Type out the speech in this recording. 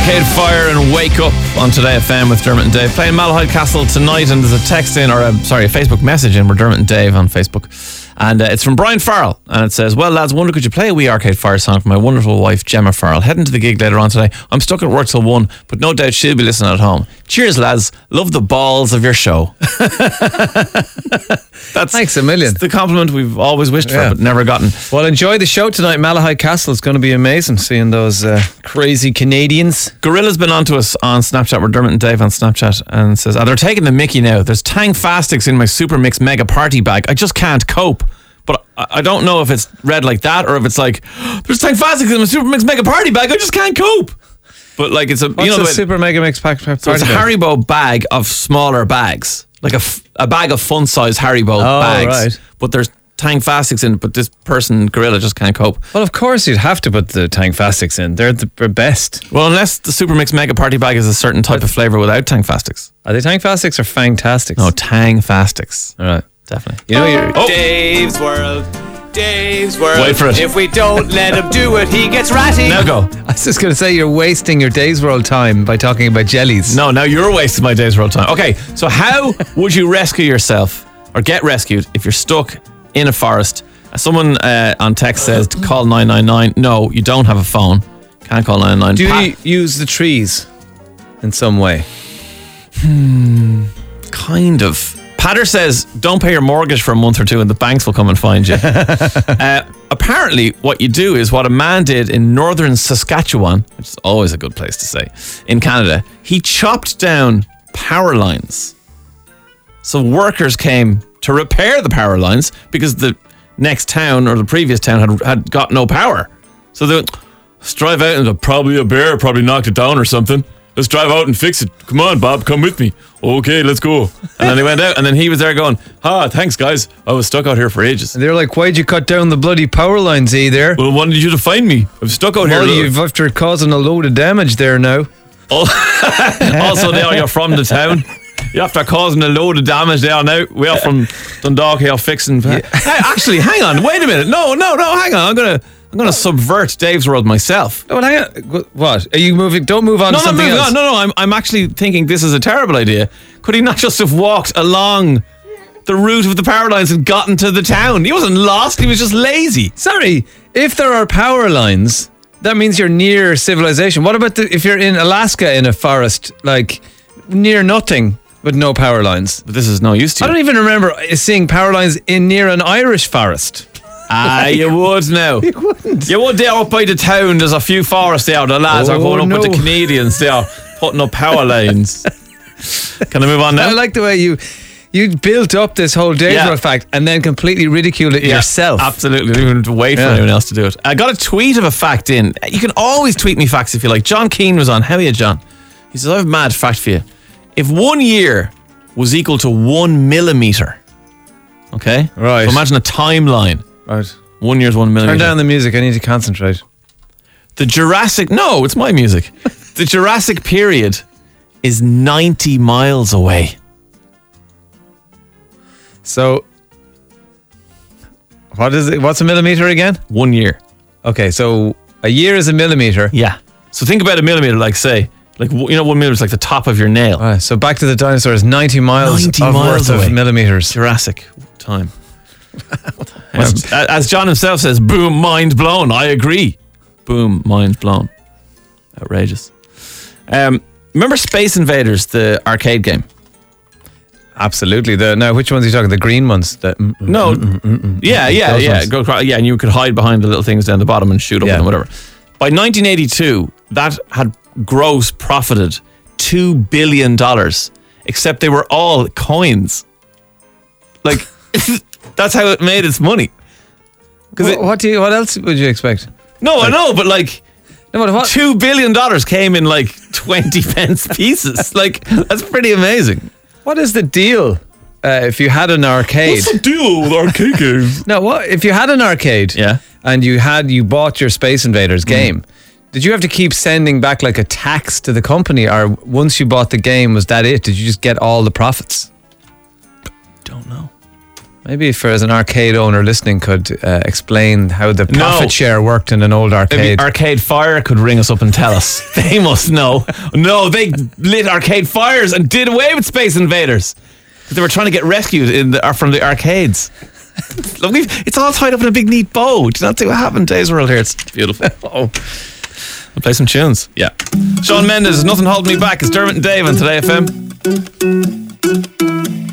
Arcade Fire and Wake Up on Today FM with Dermot and Dave. Playing Malahide Castle tonight, and there's a text in, or a Facebook message in. We're Dermot and Dave on Facebook. And it's from Brian Farrell, and it says, well, lads, wonder could you play a wee Arcade Fire song for my wonderful wife, Gemma Farrell. Heading to the gig later on today. I'm stuck at work till 1, but no doubt she'll be listening at home. Cheers, lads. Love the balls of your show. Thanks a million. That's the compliment we've always wished for, but never gotten. Well, enjoy the show tonight. Malahide Castle is going to be amazing, seeing those crazy Canadians. Gorilla's been on to us on Snapchat. We're Dermot and Dave on Snapchat, and says, they're taking the mickey now. There's Tang Fastics in my Super Mix Mega Party bag. I just can't cope. But I don't know if it's read like that or if it's like, there's Tang Fastics in my Super Mix Mega Party bag. I just can't cope. But like it's a, what's a Super Mega Mix party bag? So it's a Haribo bag of smaller bags, like a bag of fun size Haribo bags. Right. But there's Tang Fastics in it, but this person, Gorilla, just can't cope. Well, of course you'd have to put the Tang Fastics in. They're the best. Well, unless the Super Mix Mega Party bag is a certain type of flavour without Tang Fastics. Are they Tang Fastics or Fangtastics? No, Tang Fastics. All right. Definitely. You know you're... Dave's World. Dave's World. Wait for it. If we don't let him do it, he gets ratty. Now go. I was just going to say you're wasting your Dave's World time by talking about jellies. No, now you're wasting my Dave's World time. Okay, so how would you rescue yourself or get rescued if you're stuck in a forest? Someone on text says to call 999. No, you don't have a phone. Can't call 999. Do you use the trees in some way? Kind of. Patter says, don't pay your mortgage for a month or two and the banks will come and find you. Apparently, what you do is what a man did in northern Saskatchewan, which is always a good place to say, in Canada. He chopped down power lines. So workers came to repair the power lines because the next town or the previous town had got no power. So they went, let's drive out and probably a bear probably knocked it down or something. Let's drive out and fix it. Come on, Bob, come with me. Okay, let's go. And then they went out, and then he was there going, thanks, guys. I was stuck out here for ages. And they're like, why'd you cut down the bloody power lines, there? Well, wanted you to find me. I'm stuck out here. You've after causing a load of damage there now. Also, now you're from the town. You're after causing a load of damage there now. We are from Dundalk here fixing. Yeah. Hey, actually, hang on. Wait a minute. No, hang on. I'm gonna subvert Dave's World myself. No, hang on. What? Are you moving? Don't move on to something else. No. I'm actually thinking this is a terrible idea. Could he not just have walked along the route of the power lines and gotten to the town? He wasn't lost. He was just lazy. Sorry. If there are power lines, that means you're near civilization. What about if you're in Alaska in a forest, like near nothing with no power lines? But this is no use to you. I don't even remember seeing power lines near an Irish forest. You would now. You wouldn't. You would there up by the town. There's a few forests there. The lads are going up with the Canadians. They are putting up power lines. Can I move on now? I like the way you built up this whole Dave's World fact and then completely ridiculed it yourself. Absolutely. You don't even have to wait for anyone else to do it. I got a tweet of a fact in. You can always tweet me facts if you like. John Keane was on. How are you, John? He says, I have a mad fact for you. If 1 year was equal to 1 millimeter, okay? Right. So imagine a timeline. Right. 1 year's 1 millimeter. Turn down the music. I need to concentrate. No, it's my music. The Jurassic period is 90 miles away. So, what is it? What's a millimeter again? 1 year. Okay, so a year is a millimeter. Yeah. So think about a millimeter, like say, 1 millimeter is like the top of your nail. Right, so back to the dinosaurs, 90 miles worth of millimeters. Jurassic time. As John himself says, boom, mind blown. I agree. Boom, mind blown. Outrageous. Remember Space Invaders, the arcade game? Absolutely. Now, which ones are you talking? The green ones? Yeah. Go across, and you could hide behind the little things down the bottom and shoot up and whatever. By 1982, that had gross profited $2 billion, except they were all coins. Like, that's how it made its money. What else would you expect? No, I know, but like, no, what? $2 billion came in like 20 pence pieces. Like, that's pretty amazing. What is the deal if you had an arcade? What's the deal with arcade games? No, what if you had an arcade? Yeah. And you bought your Space Invaders game? Did you have to keep sending back like a tax to the company, or once you bought the game, was that it? Did you just get all the profits? Don't know. Maybe if as an arcade owner listening could explain how the profit share worked in an old arcade. Maybe Arcade Fire could ring us up and tell us. They must know. No, they lit arcade fires and did away with Space Invaders. They were trying to get rescued from the arcades. Look, it's all tied up in a big neat bow. Do you not see what happened? Days World here. It's beautiful. We'll play some tunes. Yeah. Shawn Mendes, Nothing Holding Me Back. It's Dermot and Dave on Today FM.